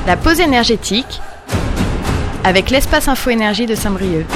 La pause énergétique avec l'espace Info Énergie de Saint-Brieuc.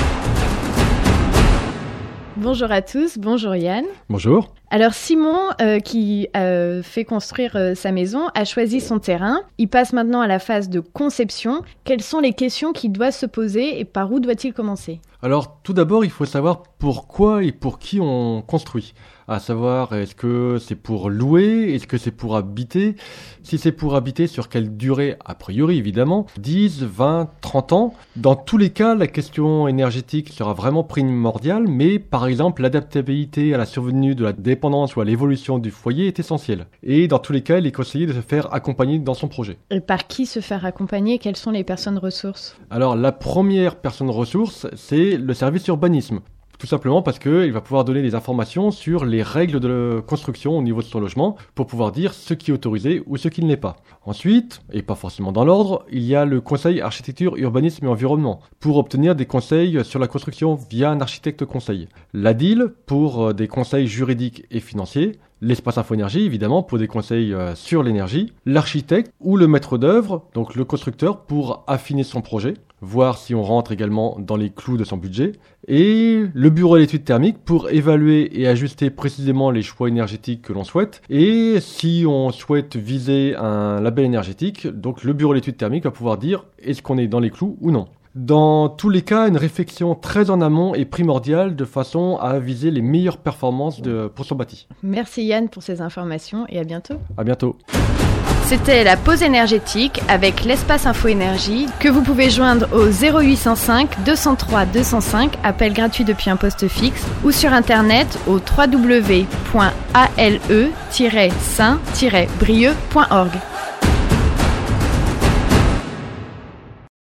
Bonjour à tous, bonjour Yann. Bonjour. Alors Simon, qui fait construire sa maison, a choisi son terrain. Il passe maintenant à la phase de conception. Quelles sont les questions qu'il doit se poser et par où doit-il commencer ? Alors tout d'abord, il faut savoir pourquoi et pour qui on construit. À savoir, est-ce que c'est pour louer ? Est-ce que c'est pour habiter ? Si c'est pour habiter, sur quelle durée ? A priori, évidemment, 10, 20, 30 ans. Dans tous les cas, la question énergétique sera vraiment primordiale, mais par exemple, l'adaptabilité à la survenue de la dépendance ou à l'évolution du foyer est essentielle. Et dans tous les cas, il est conseillé de se faire accompagner dans son projet. Et par qui se faire accompagner ? Quelles sont les personnes ressources ? Alors, la première personne ressource, c'est le service urbanisme. Tout simplement parce qu'il va pouvoir donner des informations sur les règles de construction au niveau de son logement pour pouvoir dire ce qui est autorisé ou ce qui ne l'est pas. Ensuite, et pas forcément dans l'ordre, il y a le conseil architecture, urbanisme et environnement pour obtenir des conseils sur la construction via un architecte conseil. L'ADIL pour des conseils juridiques et financiers. L'espace Info Énergie, évidemment, pour des conseils sur l'énergie. L'architecte ou le maître d'œuvre, donc le constructeur, pour affiner son projet, voir si on rentre également dans les clous de son budget. Et le bureau d'études thermiques pour évaluer et ajuster précisément les choix énergétiques que l'on souhaite. Et si on souhaite viser un label énergétique, donc le bureau d'études thermiques va pouvoir dire est-ce qu'on est dans les clous ou non. Dans tous les cas, une réflexion très en amont est primordiale de façon à viser les meilleures performances pour son bâti. Merci Yann pour ces informations et à bientôt. À bientôt. C'était la pause énergétique avec l'espace Info Énergie que vous pouvez joindre au 0805 203 205, appel gratuit depuis un poste fixe, ou sur internet au www.ale-saint-brieuc.org.